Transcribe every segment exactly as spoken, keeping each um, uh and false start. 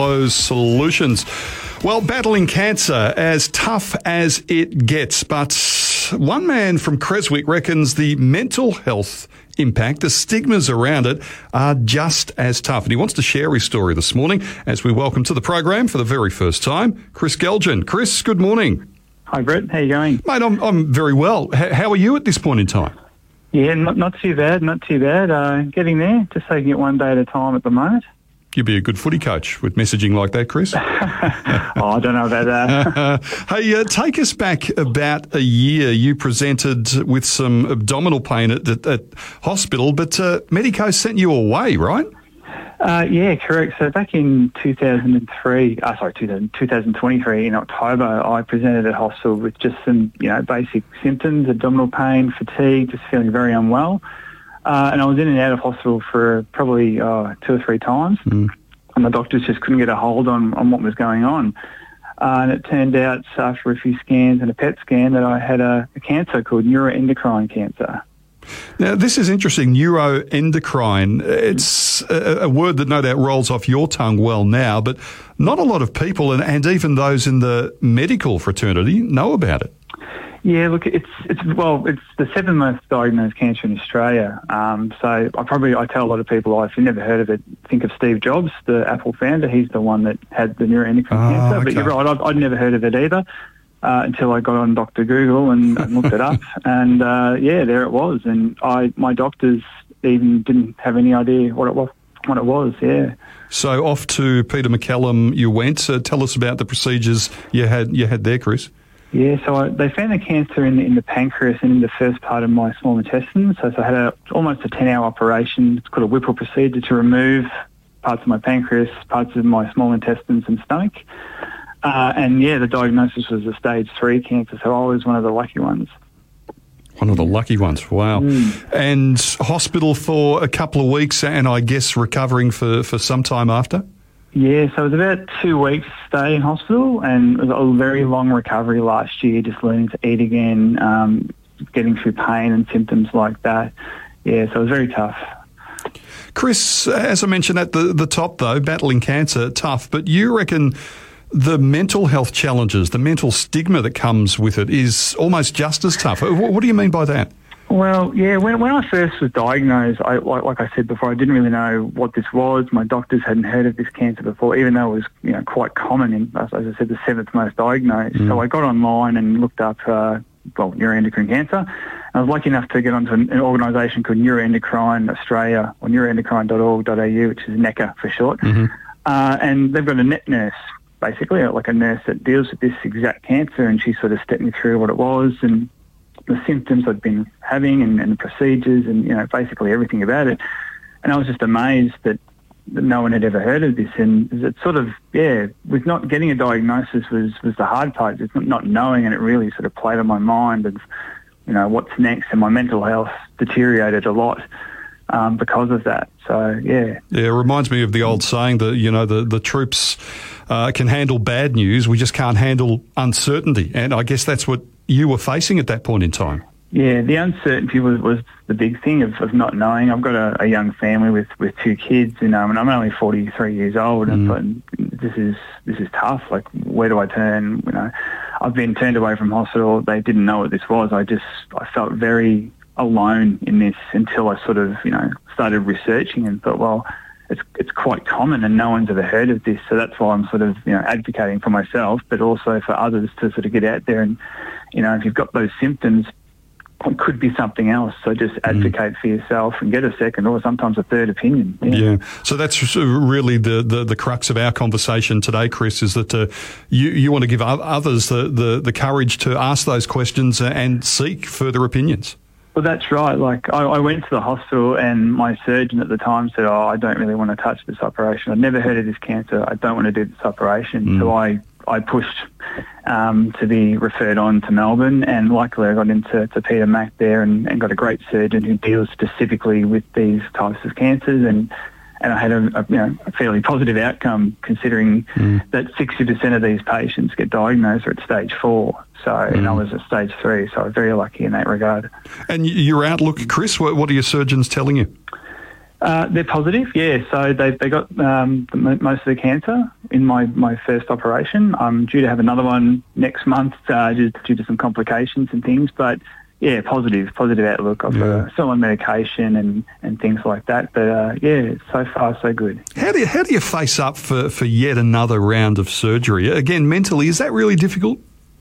Those solutions. Well, battling cancer, as tough as it gets, but one man from Creswick reckons the mental health impact, the stigmas around it, are just as tough. And he wants to share his story this morning as we welcome to the program for the very first time, Chris Gelgin. Chris, good morning. Hi, Brett. How you going? Mate, I'm, I'm very well. H- how are you at this point in time? Yeah, not not too bad, not too bad. Uh, getting there, just taking it one day at a time at the moment. You'd be a good footy coach with messaging like that, Chris. oh, I don't know about that. hey, uh, take us back about a year. You presented with some abdominal pain at, at, at hospital, but uh, Medico sent you away, right? Uh, yeah, correct. So back in two thousand three, uh, sorry, two thousand twenty-three in October, I presented at hospital with just some, you know, basic symptoms: abdominal pain, fatigue, just feeling very unwell. Uh, and I was in and out of hospital for probably uh, two or three times, mm. and the doctors just couldn't get a hold on, on what was going on. Uh, and it turned out after a few scans and a P E T scan that I had a, a cancer called neuroendocrine cancer. Now, this is interesting, neuroendocrine. It's a, a word that no doubt rolls off your tongue well now, but not a lot of people, and, and even those in the medical fraternity, know about it. Yeah, look, it's it's well, it's the seventh most diagnosed cancer in Australia. Um, so I probably I tell a lot of people, oh, if you've never heard of it, think of Steve Jobs, the Apple founder. He's the one that had the neuroendocrine oh, cancer. Okay. But you're right, I'd, I'd never heard of it either uh, until I got on Doctor Google and, and looked it up, and uh, yeah, there it was. And I my doctors even didn't have any idea what it was. What it was, yeah. So off to Peter MacCallum you went. Uh, tell us about the procedures you had you had there, Chris. Yeah, so I, they found the cancer in the, in the pancreas and in the first part of my small intestine. So, so I had a, almost a ten-hour operation. It's called a Whipple procedure to remove parts of my pancreas, parts of my small intestines and stomach. Uh, and, yeah, the diagnosis was a stage three cancer, so I was one of the lucky ones. One of the lucky ones, wow. Mm. And hospital for a couple of weeks and I guess recovering for, for some time after? Yeah, so it was about two weeks stay in hospital, and it was a very long recovery last year, just learning to eat again, um, getting through pain and symptoms like that. Yeah, so it was very tough. Chris, as I mentioned at the, the top though, battling cancer, tough, but you reckon the mental health challenges, the mental stigma that comes with it is almost just as tough. What do you mean by that? Well, yeah, when when I first was diagnosed, I, like, like I said before, I didn't really know what this was. My doctors hadn't heard of this cancer before, even though it was, you know, quite common in, as I said, the seventh most diagnosed. Mm. So I got online and looked up, uh, well, neuroendocrine cancer. And I was lucky enough to get onto an, an organisation called Neuroendocrine Australia, or neuroendocrine dot org dot a u, which is NECA for short. Mm-hmm. Uh, and they've got a net nurse, basically, like a nurse that deals with this exact cancer, and she sort of stepped me through what it was and the symptoms I'd been having and, and the procedures and, you know, basically everything about it. And I was just amazed that, that no one had ever heard of this. And it sort of, yeah, with not getting a diagnosis was, was the hard part, just not knowing, and it really sort of played on my mind of, you know, what's next. And my mental health deteriorated a lot um, because of that. So, yeah. Yeah, it reminds me of the old saying that, you know, the, the troops uh, can handle bad news, we just can't handle uncertainty. And I guess that's what you were facing at that point in time. Yeah, the uncertainty was, was the big thing of, of not knowing. I've got a, a young family with, with two kids, and, um, and I'm only forty-three years old, and mm. thought, this is this is tough. Like, where do I turn? You know, I've been turned away from hospital. They didn't know what this was. I just I felt very alone in this until I sort of, you know, started researching and thought, well, it's it's quite common and no one's ever heard of this. So that's why I'm sort of, you know, advocating for myself, but also for others to sort of get out there and, you know, if you've got those symptoms, it could be something else. So just advocate mm. for yourself and get a second or sometimes a third opinion. Yeah. yeah. So that's really the, the, the crux of our conversation today, Chris, is that uh, you, you want to give others the, the, the courage to ask those questions and seek further opinions. Well, that's right. Like, I, I went to the hospital and my surgeon at the time said, oh, I don't really want to touch this operation. I'd never heard of this cancer. I don't want to do this operation. Mm. So I, I pushed um, to be referred on to Melbourne, and luckily I got into to Peter Mac there and, and got a great surgeon who deals specifically with these types of cancers, and and I had a, a, you know, a fairly positive outcome considering mm. that sixty percent of these patients get diagnosed at stage four. So, mm. and I was at stage three, so I was very lucky in that regard. And your outlook, Chris, what, what are your surgeons telling you? Uh, they're positive, yeah. So they they got um, the, most of the cancer in my, my first operation. I'm due to have another one next month uh, due, due to some complications and things. But yeah, positive, positive outlook. I've Yeah. uh, still on medication and, and things like that. But uh, yeah, so far so good. How do you, how do you face up for, for yet another round of surgery? Again, mentally, is that really difficult?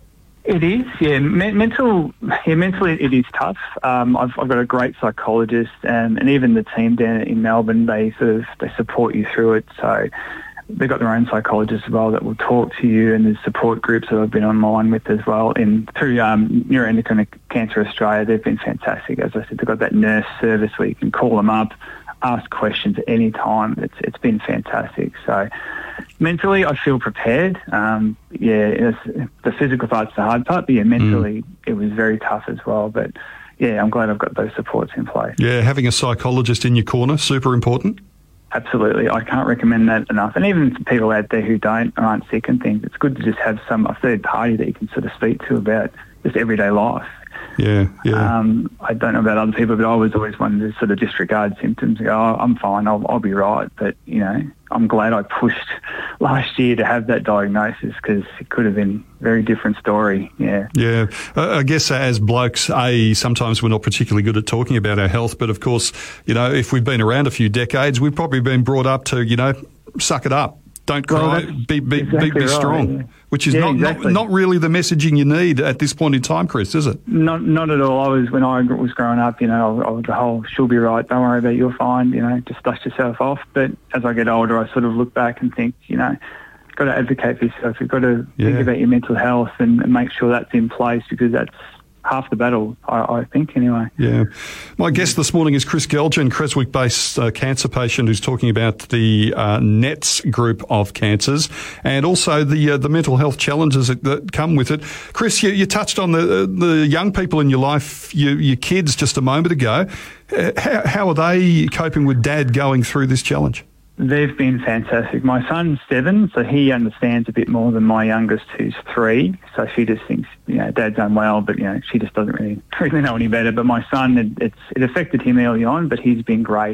It is, yeah. Me- mental, yeah, mentally it is tough. Um, I've, I've got a great psychologist, and, and even the team down in Melbourne, they sort of they support you through it. So they've got their own psychologists as well that will talk to you, and there's support groups that I've been online with as well. In through um, Neuroendocrine Cancer Australia, they've been fantastic. As I said, they've got that nurse service where you can call them up, ask questions at any time. It's it's been fantastic. So mentally, I feel prepared. Um, yeah, it's, the physical part's the hard part, but yeah, mentally, mm. it was very tough as well. But yeah, I'm glad I've got those supports in place. Yeah, having a psychologist in your corner, super important. Absolutely. I can't recommend that enough. And even for people out there who don't, aren't sick and things, it's good to just have some, a third party that you can sort of speak to about just everyday life. Yeah, yeah. Um, I don't know about other people, but I was always one to sort of disregard symptoms and go, oh, I'm fine, I'll, I'll be right. But, you know, I'm glad I pushed last year to have that diagnosis, because it could have been a very different story, yeah. Yeah. Uh, I guess as blokes, A, sometimes we're not particularly good at talking about our health, but of course, you know, if we've been around a few decades, we've probably been brought up to, you know, suck it up. Don't cry, well, be, be, exactly be, be right, strong, yeah. which is yeah, not, exactly. not not really the messaging you need at this point in time, Chris, is it? Not not at all. I was when I was growing up, you know, I was the whole "she'll be right, don't worry about it, you're fine," you know, just dust yourself off. But as I get older, I sort of look back and think, you know, you've got to advocate for yourself. You've got to Yeah. think about your mental health and, and make sure that's in place, because that's half the battle, I, I think, anyway. Yeah. My guest this morning is Chris Gelgen, Creswick-based uh, cancer patient who's talking about the uh, NETS group of cancers and also the uh, the mental health challenges that, that come with it. Chris, you, you touched on the the young people in your life, your, your kids, just a moment ago. Uh, how, how are they coping with Dad going through this challenge? They've been fantastic. My son's seven, so he understands a bit more than my youngest, who's three. So she just thinks, you know, Dad's done well, but, you know, she just doesn't really really know any better. But my son, it, it's, it affected him early on, but he's been great.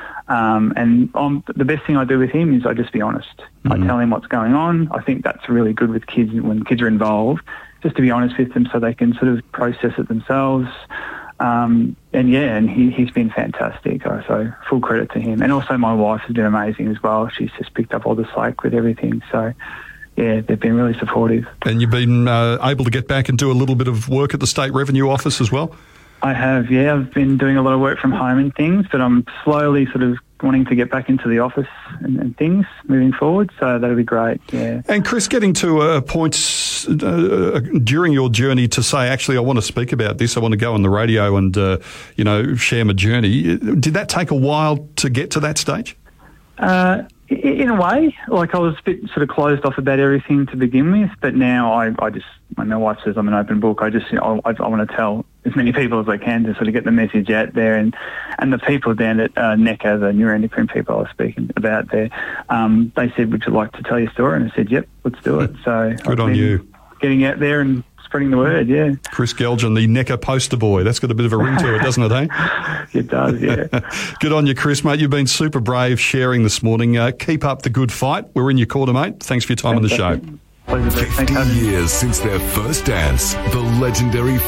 Um, and um, the best thing I do with him is I just be honest. Mm-hmm. I tell him what's going on. I think that's really good with kids when kids are involved, just to be honest with them so they can sort of process it themselves. Um, and yeah, and he, he's been fantastic. So full credit to him. And also my wife has been amazing as well. She's just picked up all the slack with everything. So yeah, they've been really supportive. And you've been uh, able to get back and do a little bit of work at the State Revenue Office as well? I have, yeah. I've been doing a lot of work from home and things, but I'm slowly sort of wanting to get back into the office and, and things moving forward, so that'll be great, yeah. And Chris, getting to a point uh, during your journey to say, actually, I want to speak about this, I want to go on the radio and, uh, you know, share my journey, did that take a while to get to that stage? Uh, in a way, like I was a bit sort of closed off about everything to begin with, but now I, I just, when my wife says I'm an open book, I just, you know, I, I want to tell as many people as I can to sort of get the message out there. And, and the people down at uh, NECA, the neuroendocrine people I was speaking about there, um, they said, would you like to tell your story? And I said, yep, let's do it. So good on you. Getting out there and spreading the word, yeah. Chris Gelgen, the NECA poster boy. That's got a bit of a ring to it, doesn't it, eh? It does, yeah. Good on you, Chris, mate. You've been super brave sharing this morning. Uh, keep up the good fight. We're in your corner, mate. Thanks for your time on the show. Pleasure, fifty years since their first dance, the legendary